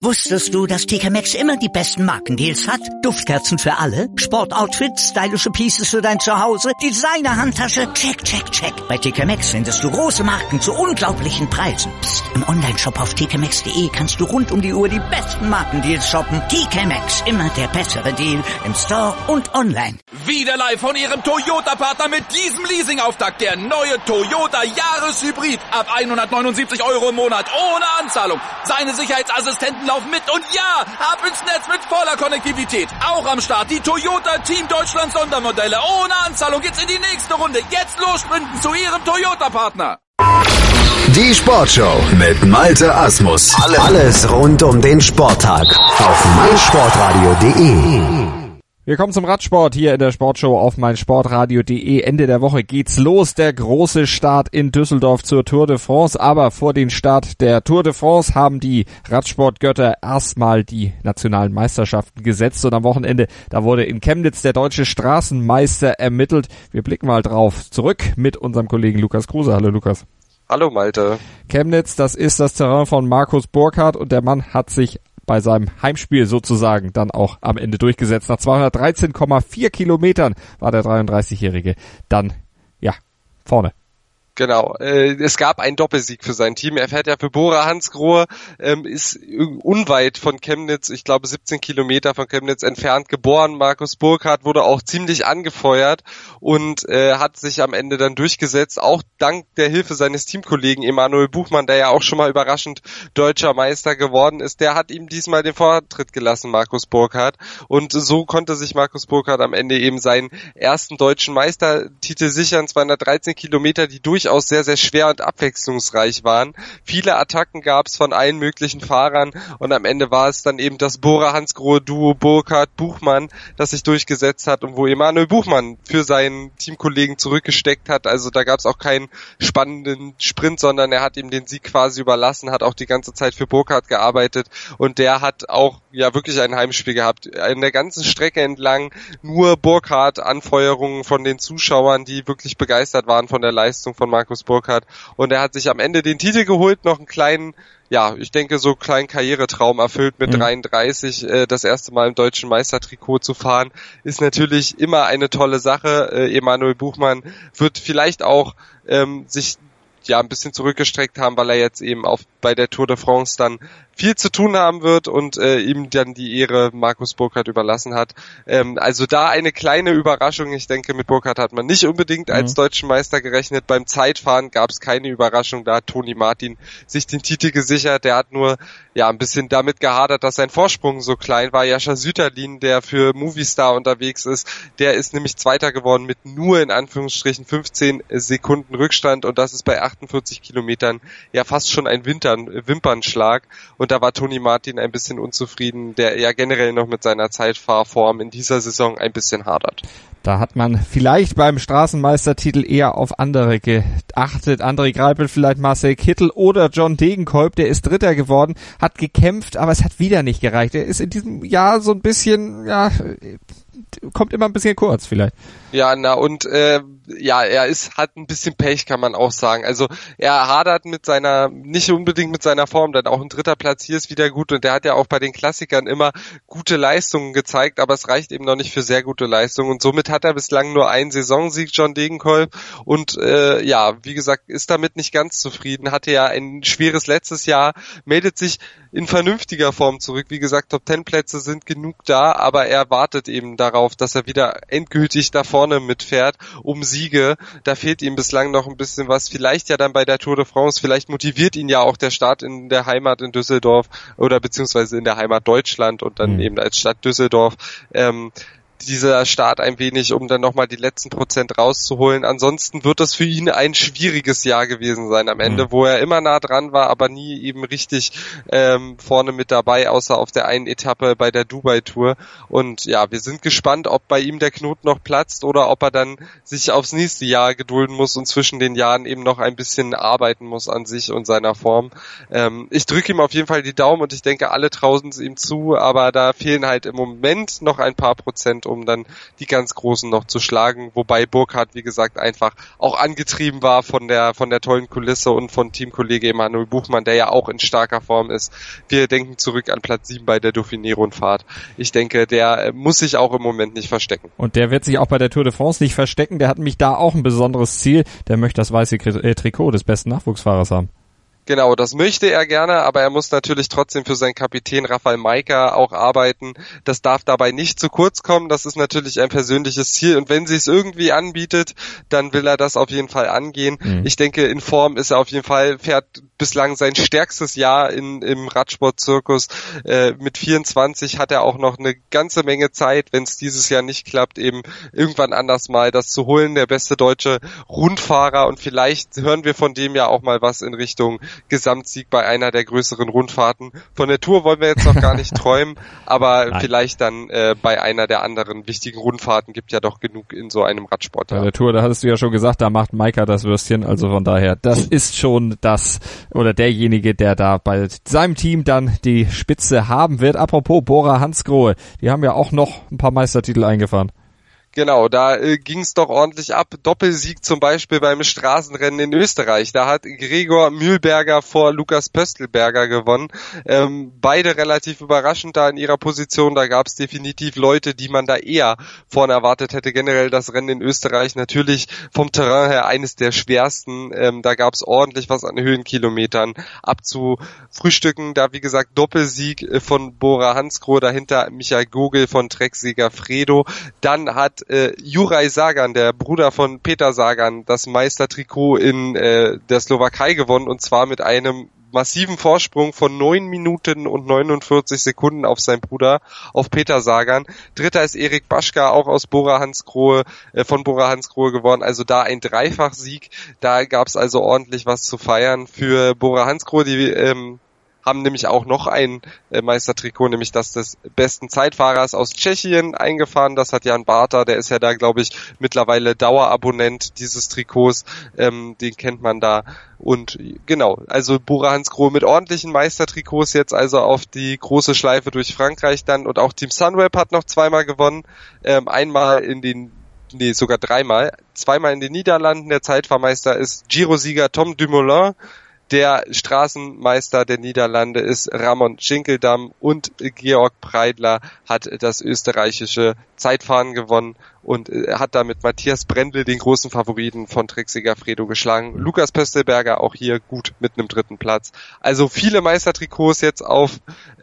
Wusstest du, dass TK Maxx immer die besten Markendeals hat? Duftkerzen für alle, Sportoutfits, stylische Pieces für dein Zuhause, Designer-Handtasche, check, check, check. Bei TK Maxx findest du große Marken zu unglaublichen Preisen. Psst. Im Onlineshop auf tkmaxx.de kannst du rund um die Uhr die besten Markendeals shoppen. TK Maxx, immer der bessere Deal im Store und online. Wieder live von Ihrem Toyota-Partner mit diesem Leasing-Auftakt. Der neue Toyota Jahreshybrid. Ab 179 € im Monat. Ohne Anzahlung. Seine Sicherheitsassistenten laufen mit. Und ja, ab ins Netz mit voller Konnektivität. Auch am Start die Toyota Team Deutschland Sondermodelle. Ohne Anzahlung geht's in die nächste Runde. Jetzt los sprinten zu Ihrem Toyota-Partner. Die Sportshow mit Malte Asmus. Alles rund um den Sporttag auf meinsportradio.de. Wir kommen zum Radsport hier in der Sportshow auf meinsportradio.de. Ende der Woche geht's los. Der große Start in Düsseldorf zur Tour de France. Aber vor den Start der Tour de France haben die Radsportgötter erstmal die nationalen Meisterschaften gesetzt. Und am Wochenende, da wurde in Chemnitz der deutsche Straßenmeister ermittelt. Wir blicken mal drauf zurück mit unserem Kollegen Lukas Kruse. Hallo Lukas. Hallo Malte. Chemnitz, das ist das Terrain von Markus Burkhardt und der Mann hat sich bei seinem Heimspiel sozusagen dann auch am Ende durchgesetzt. Nach 213,4 Kilometern war der 33-Jährige dann, ja, vorne. Genau, es gab einen Doppelsieg für sein Team. Er fährt ja für Bora Hansgrohe, ist unweit von Chemnitz, ich glaube 17 Kilometer von Chemnitz entfernt geboren. Markus Burkhardt wurde auch ziemlich angefeuert und hat sich am Ende dann durchgesetzt, auch dank der Hilfe seines Teamkollegen Emanuel Buchmann, der ja auch schon mal überraschend deutscher Meister geworden ist. Der hat ihm diesmal den Vortritt gelassen, Markus Burkhardt. Und so konnte sich Markus Burkhardt am Ende eben seinen ersten deutschen Meistertitel sichern. 213 Kilometer, die durchaus sehr, sehr schwer und abwechslungsreich waren. Viele Attacken gab es von allen möglichen Fahrern und am Ende war es dann eben das Bora Hansgrohe Duo Burkhardt-Buchmann, das sich durchgesetzt hat und wo Emanuel Buchmann für seinen Teamkollegen zurückgesteckt hat. Also da gab es auch keinen spannenden Sprint, sondern er hat ihm den Sieg quasi überlassen, hat auch die ganze Zeit für Burkhardt gearbeitet und der hat auch ja wirklich ein Heimspiel gehabt. In der ganzen Strecke entlang nur Burkhardt-Anfeuerungen von den Zuschauern, die wirklich begeistert waren von der Leistung von Markus Burkhardt und er hat sich am Ende den Titel geholt, noch einen kleinen, ja, ich denke so kleinen Karrieretraum erfüllt mit 33, das erste Mal im deutschen Meistertrikot zu fahren, ist natürlich immer eine tolle Sache. Emanuel Buchmann wird vielleicht auch sich ja ein bisschen zurückgestreckt haben, weil er jetzt eben auch bei der Tour de France dann viel zu tun haben wird und ihm dann die Ehre Markus Burkhardt überlassen hat. Also da eine kleine Überraschung. Ich denke, mit Burkhardt hat man nicht unbedingt als deutschen Meister gerechnet. Beim Zeitfahren gab es keine Überraschung. Da hat Toni Martin sich den Titel gesichert. Der hat nur ja ein bisschen damit gehadert, dass sein Vorsprung so klein war. Jascha Süterlin, der für Movistar unterwegs ist, der ist nämlich Zweiter geworden mit nur in Anführungsstrichen 15 Sekunden Rückstand und das ist bei 48 Kilometern ja fast schon ein Wimpernschlag. Und da war Toni Martin ein bisschen unzufrieden, der ja generell noch mit seiner Zeitfahrform in dieser Saison ein bisschen hadert. Da hat man vielleicht beim Straßenmeistertitel eher auf andere geachtet. André Greipel, vielleicht Marcel Kittel oder John Degenkolb, der ist Dritter geworden, hat gekämpft, aber es hat wieder nicht gereicht. Er ist in diesem Jahr so ein bisschen, ja, kommt immer ein bisschen kurz vielleicht. Ja, na und ja, hat ein bisschen Pech, kann man auch sagen. Also er hadert nicht unbedingt mit seiner Form, denn auch ein dritter Platz hier ist wieder gut und der hat ja auch bei den Klassikern immer gute Leistungen gezeigt, aber es reicht eben noch nicht für sehr gute Leistungen und somit hat er bislang nur einen Saisonsieg, John Degenkolb und ja, wie gesagt, ist damit nicht ganz zufrieden, hatte ja ein schweres letztes Jahr, meldet sich in vernünftiger Form zurück. Wie gesagt, Top-10-Plätze sind genug da, aber er wartet eben darauf, dass er wieder endgültig da vorne mitfährt, um Siege. Da fehlt ihm bislang noch ein bisschen was. Vielleicht ja dann bei der Tour de France, vielleicht motiviert ihn ja auch der Start in der Heimat in Düsseldorf oder beziehungsweise in der Heimat Deutschland und dann eben als Stadt Düsseldorf. Dieser Start ein wenig, um dann nochmal die letzten Prozent rauszuholen. Ansonsten wird das für ihn ein schwieriges Jahr gewesen sein am Ende, wo er immer nah dran war, aber nie eben richtig vorne mit dabei, außer auf der einen Etappe bei der Dubai-Tour. Und ja, wir sind gespannt, ob bei ihm der Knoten noch platzt oder ob er dann sich aufs nächste Jahr gedulden muss und zwischen den Jahren eben noch ein bisschen arbeiten muss an sich und seiner Form. Ich drücke ihm auf jeden Fall die Daumen und ich denke, alle trauen es ihm zu, aber da fehlen halt im Moment noch ein paar Prozent, um dann die ganz Großen noch zu schlagen, wobei Burkhardt, wie gesagt, einfach auch angetrieben war von der tollen Kulisse und von Teamkollege Emanuel Buchmann, der ja auch in starker Form ist. Wir denken zurück an Platz 7 bei der Dauphiné-Rundfahrt. Ich denke, der muss sich auch im Moment nicht verstecken. Und der wird sich auch bei der Tour de France nicht verstecken. Der hat nämlich da auch ein besonderes Ziel. Der möchte das weiße Trikot des besten Nachwuchsfahrers haben. Genau, das möchte er gerne, aber er muss natürlich trotzdem für seinen Kapitän Rafał Majka auch arbeiten. Das darf dabei nicht zu kurz kommen. Das ist natürlich ein persönliches Ziel. Und wenn sie es irgendwie anbietet, dann will er das auf jeden Fall angehen. Ich denke, in Form ist er auf jeden Fall, fährt bislang sein stärkstes Jahr im Radsportzirkus. Mit 24 hat er auch noch eine ganze Menge Zeit, wenn es dieses Jahr nicht klappt, eben irgendwann anders mal das zu holen. Der beste deutsche Rundfahrer, und vielleicht hören wir von dem ja auch mal was in Richtung Gesamtsieg bei einer der größeren Rundfahrten. Von der Tour wollen wir jetzt noch gar nicht träumen, aber vielleicht dann bei einer der anderen wichtigen Rundfahrten, gibt ja doch genug in so einem Radsport. Bei der Tour, da hattest du ja schon gesagt, da macht Majka das Würstchen, also von daher, das ist schon das oder derjenige, der da bei seinem Team dann die Spitze haben wird. Apropos Bora Hansgrohe, die haben ja auch noch ein paar Meistertitel eingefahren. Genau, da ging's doch ordentlich ab. Doppelsieg zum Beispiel beim Straßenrennen in Österreich. Da hat Gregor Mühlberger vor Lukas Pöstlberger gewonnen. Beide relativ überraschend da in ihrer Position. Da gab's definitiv Leute, die man da eher vorne erwartet hätte. Generell das Rennen in Österreich natürlich vom Terrain her eines der schwersten. Da gab's ordentlich was an Höhenkilometern abzufrühstücken. Da wie gesagt Doppelsieg von Bora Hansgrohe, dahinter Michael Gogel von Treksieger Fredo. Dann hat Juraj Sagan, der Bruder von Peter Sagan, das Meistertrikot in der Slowakei gewonnen, und zwar mit einem massiven Vorsprung von 9 Minuten und 49 Sekunden auf seinen Bruder, auf Peter Sagan. Dritter ist Erik Baschka, auch aus Bora Hansgrohe, von Bora Hansgrohe geworden. Also da ein Dreifachsieg. Da gab's also ordentlich was zu feiern für Bora Hansgrohe. Die haben nämlich auch noch ein Meistertrikot, nämlich das des besten Zeitfahrers aus Tschechien eingefahren. Das hat Jan Barta, der ist ja da, glaube ich, mittlerweile Dauerabonnent dieses Trikots. Den kennt man da. Und genau, also Bora Hansgrohe mit ordentlichen Meistertrikots jetzt also auf die große Schleife durch Frankreich dann. Und auch Team Sunweb hat noch zweimal gewonnen. Sogar dreimal. Zweimal in den Niederlanden. Der Zeitfahrmeister ist Giro-Sieger Tom Dumoulin. Der Straßenmeister der Niederlande ist Ramon Schinkeldam, und Georg Preidler hat das österreichische Zeitfahren gewonnen und hat damit Matthias Brendel, den großen Favoriten von Treksieger Fredo, geschlagen. Lukas Pöstlberger auch hier gut mit einem 3. Platz. Also viele Meistertrikots jetzt auf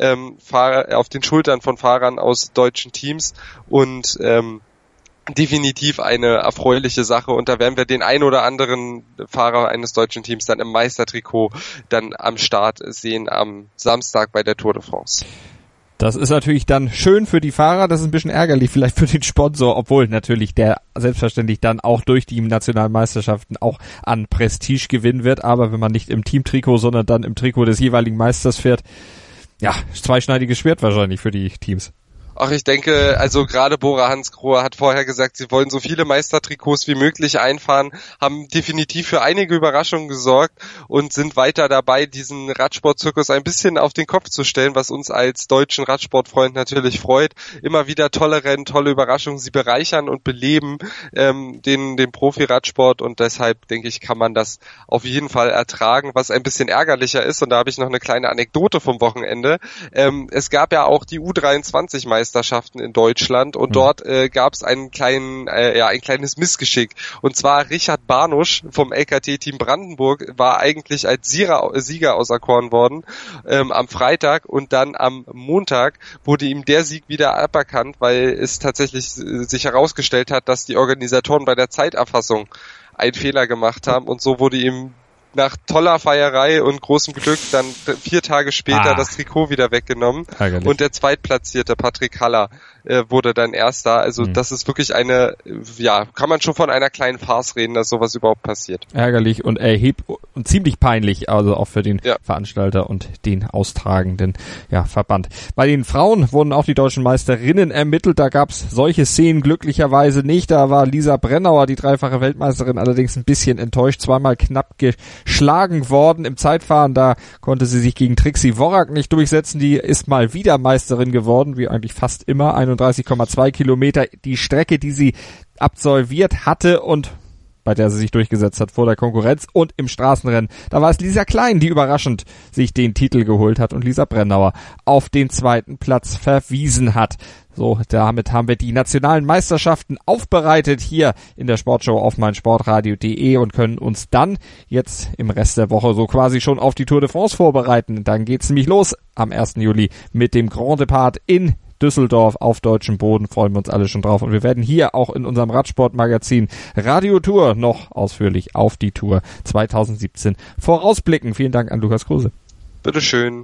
den Schultern von Fahrern aus deutschen Teams, und definitiv eine erfreuliche Sache, und da werden wir den ein oder anderen Fahrer eines deutschen Teams dann im Meistertrikot dann am Start sehen am Samstag bei der Tour de France. Das ist natürlich dann schön für die Fahrer, das ist ein bisschen ärgerlich vielleicht für den Sponsor, obwohl natürlich der selbstverständlich dann auch durch die nationalen Meisterschaften auch an Prestige gewinnen wird, aber wenn man nicht im Teamtrikot, sondern dann im Trikot des jeweiligen Meisters fährt, ja, zweischneidiges Schwert wahrscheinlich für die Teams. Ach, ich denke, also gerade Bora Hansgrohe hat vorher gesagt, sie wollen so viele Meistertrikots wie möglich einfahren, haben definitiv für einige Überraschungen gesorgt und sind weiter dabei, diesen Radsportzirkus ein bisschen auf den Kopf zu stellen, was uns als deutschen Radsportfreund natürlich freut. Immer wieder tolle Rennen, tolle Überraschungen, sie bereichern und beleben den Profi-Radsport, und deshalb, denke ich, kann man das auf jeden Fall ertragen. Was ein bisschen ärgerlicher ist, und da habe ich noch eine kleine Anekdote vom Wochenende, es gab ja auch die U23-Meisterschaften in Deutschland, und dort gab es ein kleines Missgeschick. Und zwar Richard Barnusch vom LKT-Team Brandenburg war eigentlich als Sieger auserkoren worden am Freitag, und dann am Montag wurde ihm der Sieg wieder aberkannt, weil es tatsächlich sich herausgestellt hat, dass die Organisatoren bei der Zeiterfassung einen Fehler gemacht haben, und so wurde ihm nach toller Feierei und großem Glück dann 4 Tage später das Trikot wieder weggenommen. Ärgerlich. Und der zweitplatzierte Patrick Haller wurde dann Erster. Also das ist wirklich kann man schon von einer kleinen Farce reden, dass sowas überhaupt passiert. Ärgerlich und und ziemlich peinlich, also auch für den Veranstalter und den austragenden Verband. Bei den Frauen wurden auch die deutschen Meisterinnen ermittelt. Da gab's solche Szenen glücklicherweise nicht. Da war Lisa Brennauer, die dreifache Weltmeisterin, allerdings ein bisschen enttäuscht. Zweimal knapp geschlagen worden im Zeitfahren. Da konnte sie sich gegen Trixie Worrack nicht durchsetzen. Die ist mal wieder Meisterin geworden, wie eigentlich fast immer. 31,2 Kilometer, die Strecke, die sie absolviert hatte und bei der sie sich durchgesetzt hat vor der Konkurrenz. Und im Straßenrennen, da war es Lisa Klein, die überraschend sich den Titel geholt hat und Lisa Brennauer auf den zweiten Platz verwiesen hat. So, damit haben wir die nationalen Meisterschaften aufbereitet hier in der Sportshow auf meinsportradio.de und können uns dann jetzt im Rest der Woche so quasi schon auf die Tour de France vorbereiten. Dann geht's nämlich los am 1. Juli mit dem Grand Depart in Düsseldorf auf deutschem Boden, freuen wir uns alle schon drauf. Und wir werden hier auch in unserem Radsportmagazin Radio Tour noch ausführlich auf die Tour 2017 vorausblicken. Vielen Dank an Lukas Kruse. Bitteschön.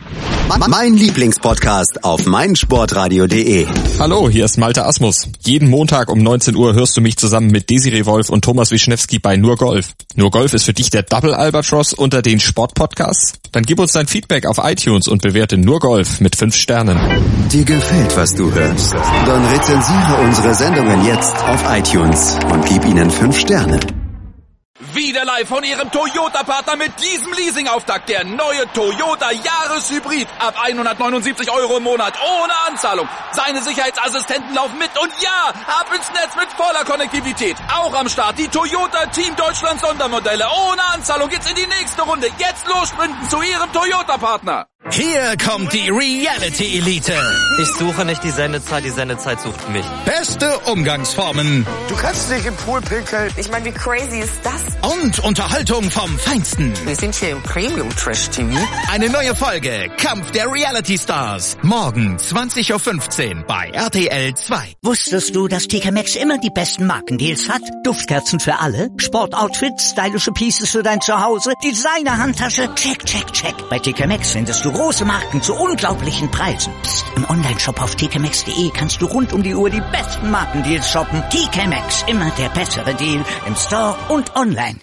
Mein Lieblingspodcast auf meinsportradio.de. Hallo, hier ist Malte Asmus. Jeden Montag um 19 Uhr hörst du mich zusammen mit Desiree Wolf und Thomas Wischnewski bei Nur Golf. Nur Golf ist für dich der Double Albatross unter den Sportpodcasts? Dann gib uns dein Feedback auf iTunes und bewerte Nur Golf mit 5 Sternen. Dir gefällt, was du hörst? Dann rezensiere unsere Sendungen jetzt auf iTunes und gib ihnen 5 Sterne. Wieder live von Ihrem Toyota-Partner mit diesem Leasing-Auftakt. Der neue Toyota Jahreshybrid. Ab 179 € im Monat. Ohne Anzahlung. Seine Sicherheitsassistenten laufen mit. Und ja, ab ins Netz mit voller Konnektivität. Auch am Start die Toyota Team Deutschland Sondermodelle. Ohne Anzahlung geht's in die nächste Runde. Jetzt los sprinten zu Ihrem Toyota-Partner. Hier kommt die Reality-Elite. Ich suche nicht die Sendezeit sucht mich. Beste Umgangsformen. Du kannst nicht im Pool pinkeln. Ich meine, wie crazy ist das? Und Unterhaltung vom Feinsten. Wir sind hier im Premium-Trash-TV. Eine neue Folge Kampf der Reality-Stars. Morgen 20.15 Uhr bei RTL 2. Wusstest du, dass TK Maxx immer die besten Markendeals hat? Duftkerzen für alle, Sportoutfits, stylische Pieces für dein Zuhause, Designer-Handtasche, check, check, check. Bei TK Maxx findest du große Marken zu unglaublichen Preisen. Psst. Im Onlineshop auf tkmaxx.de kannst du rund um die Uhr die besten Markendeals shoppen. TK Maxx, immer der bessere Deal im Store und online.